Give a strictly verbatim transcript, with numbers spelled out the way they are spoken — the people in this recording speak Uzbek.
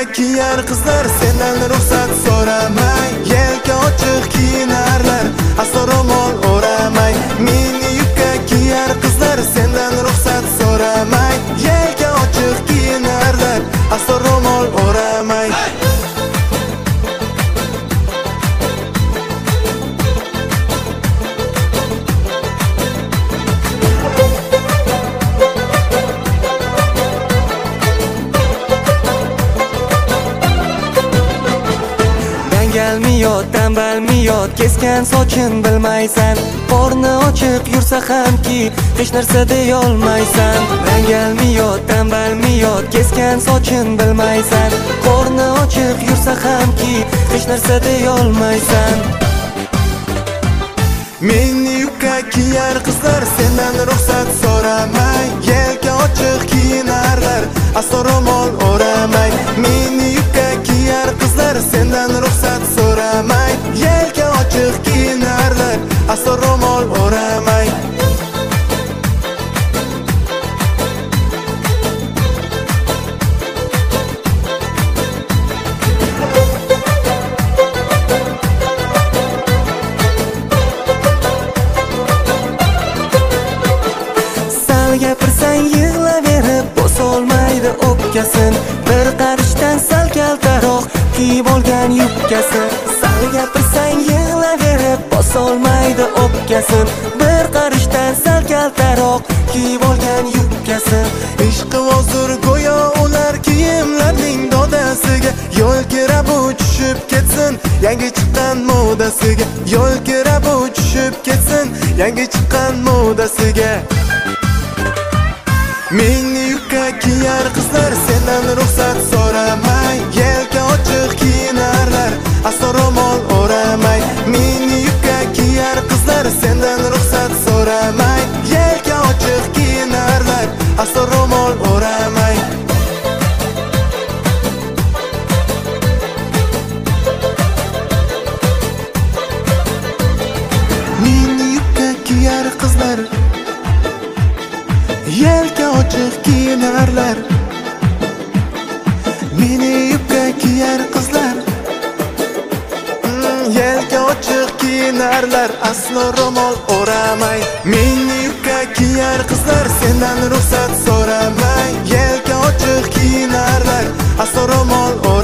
kiyar qizlar sendan ruxsat so'ramay, yelka ochiq kiyinarlar aslo ro'mol o'ramay. Mini yubka kiyar qizlar sendan ruxsat so'ramay, yelka ochiq kiyinarlar aslo ro'mol o'ramay. Dangalmiyot, tanbalmiyot, kesgan sochin bilmaysan. Qorni ochiq yursa hamki hech narsa deyolmaysan. Dangalmiyot, tanbalmiyot, kesgan sochin bilmaysan. Qorni ochiq yursa hamki hech narsa deyolmaysan. Mini yubka kiyar qizlar sendan ruxsat so'ramay, yelka ochiq kiyinarlar aslo ro'mol o'ramay. Mini yubka kiyar qizlar sendan ruxsat so'ramay, yelka ochiq kiyinarlar aslo ro'mol o'ramay. Gapirsang yig'laverib bosolmaydi o'pkasin. Bir qarishdan sal kaltaroq kiyib olgan yubkasi. Sal gapirsang yig'laverib bosolmaydi o'pkasin. Bir qarishdan sal kaltaroq kiyib olgan yubkasi. Ishqi hozir go'yo ular kiyimlarning dodasiga. Yo'l kirab tushib ketsin yangi chiqqan modasiga. Yo'l kirab tushib ketsin yangi chiqqan modasiga. Mini yubka kiyar qizlar sendan ruxsat so'ramay, yelka ochiq kiyinarlar aslo ro'mol o'ramay. Mini yubka kiyar qizlar sendan ruxsat so'ramay, yelka ochiq kiyinarlar aslo ro'mol o'ramay. Mini yubka kiyar qizlar yelka ochiq kiyinarlar. Mini yubka kiyar qizlar yelka ochiq kiyinarlar aslo ro'mol o'ramay. Mini yubka kiyar qizlar sendan ruxsat so'ramay, yelka ochiq kiyinarlar aslo ro'mol